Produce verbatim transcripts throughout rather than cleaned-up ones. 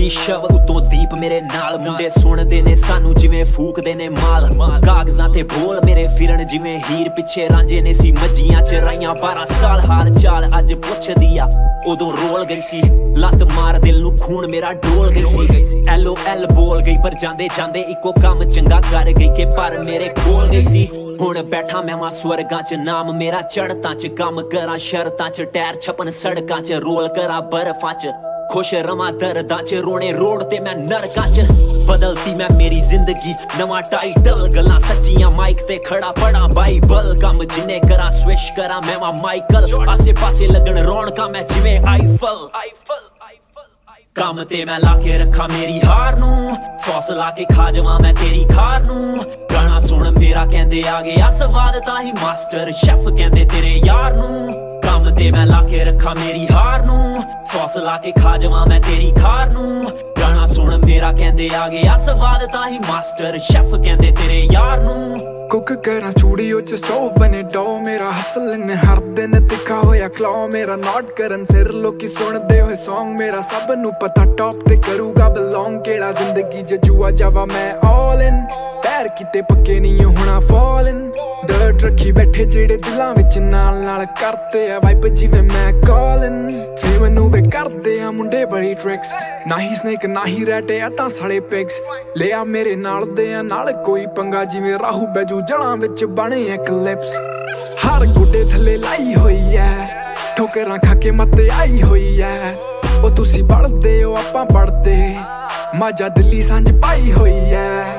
ਸ਼ਵ ਉਤੋਂ ਦੀਪ ਮੇਰੇ ਨਾਲ ਮੁੰਡੇ ਸੁਣਦੇ ਨੇ ਸਾਨੂੰ ਜਿਵੇਂ ਫੂਕਦੇ ਨੇ ਮਾਲ ਕਾਗਜ਼ਾਂ ਤੇ ਬੋਲ ਮੇਰੇ ਫਿਰਨ ਜਿਵੇਂ ਹੀਰ ਪਿੱਛੇ ਰਾਂਝੇ ਨੇ ਸੀ ਮੱਝੀਆਂ ਚ ਰਾਈਆਂ ਬਾਰਾਂ ਸਾਲ ਹਾਲ ਚਾਲ ਅੱਜ ਪੁੱਛਦੀ ਆ ਉਦੋਂ ਰੋਲ ਗਈ ਸੀ ਲੱਤ ਮਾਰ ਦਿਲ ਨੂੰ ਖੂਨ ਮੇਰਾ ਡੋਲ ਗਈ ਸੀ ਐਲੋ ਐਲ ਬੋਲ ਗਈ ਪਰ ਜਾਂਦੇ ਜਾਂਦੇ ਇੱਕੋ ਕੰਮ ਚੰਗਾ ਕਰ ਗਈ ਕਿ ਪਰ ਮੇਰੇ ਕੋਲ ਗਈ ਸੀ ਹੁਣ ਬੈਠਾ ਮੈਂ ਮਾਂ ਸਵਰਗਾਂ ਚ ਨਾਮ ਮੇਰਾ ਚੜ੍ਹਤਾਂ ਚ ਕੰਮ ਕਰਾਂ ਸ਼ਰਤਾਂ ਚ ਟਾਇਰ ਛਪਨ ਸੜਕਾਂ ਚ ਰੋਲ ਕਰਾਂ ਬਰਫਾਂ ਚ खुश रवां दर्दां च रोने रोड ते मैं नरकां च बदलती मैं मेरी जिंदगी नवां टाइटल गल्लां सच्चियां माइक ते खड़ा पढ़ा बाइबल कम जिन्ने करा स्विश करा मैं वा माइकल आसे पासे लगन रौनकां मैं जिवें आईफल आईफल काम ते मैं लाके रखा मेरी हार नू सौस लाके खा जावां मैं तेरी खार नू गाना सुन मेरा कहंदे आ गया स्वाद ताही मास्टर शेफ कहंदे तेरे यार नू काम ते मैं लाके रखा मेरी हार नू सौस लाके खा जावां मैं तेरी खार नू गाना सुन मेरा कहंदे आ गया स्वाद ताही मास्टर शेफ कहंदे तेरे यार नू कुक करा स्टूडियो च स्टोव बने डो मेरा हसल ने हर दिन तिखा होया क्लॉ मेरा नॉट करन सिर लोकी सुनदे होए सॉन्ग मेरा सब नू पता टॉप ते करूगा बिलोंग केड़ा जिंदगी च जुआ जावा मैं ऑल इन पैर किते पक्के नहीं होना फॉल इन डर्ट रखी बैठे जेड़े दिलां विच नाल नाल करते आ वाइब जिवें मैं कॉलिन फेम नू वे करदे आ मुंडे बड़ी ट्रिक्स ना ही स्नेक ना ही रैट आ तां सड़े पिग्स ले आ मेरे नाल दे आ नाल कोई पंगा जिवें राहू बैजू जड़ां विच बने एक्लिप्स हर गुड्डे थल्ले लाई होई ऐ ठोकरां खा के मते आई होई ऐ ओ तुसी बलदे ओ आपां पढ़दे माजा दिल्ली सांझ पाई होई ऐ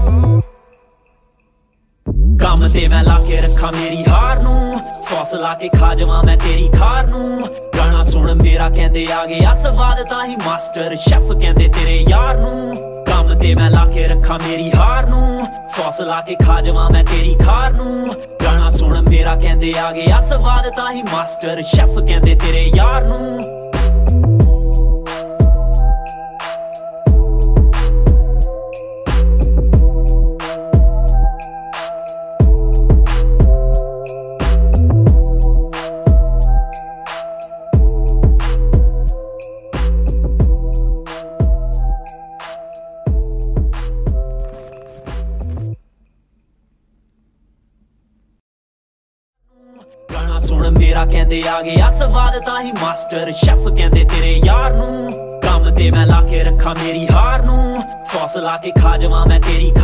काम ते मैं लाके रखा मेरी हार नू सौस लाके खा जावां मैं तेरी खार नू गाना सुन मेरा कहंदे आ गया स्वाद ताही मास्टर शेफ कहंदे तेरे यार नू काम ते मैं लाके रखा मेरी हार नू सौस लाके खा जावां मैं तेरी खार नू गाना सुन मेरा कहंदे आ गया स्वाद ताही मास्टर शेफ कहंदे तेरे यार नू सुन मेरा कहंदे आ गया स्वाद ताही मास्टर शेफ कहंदे तेरे यार नू काम ते मैं लाके रखा मेरी हार नू सौस लाके खा जावां मैं तेरी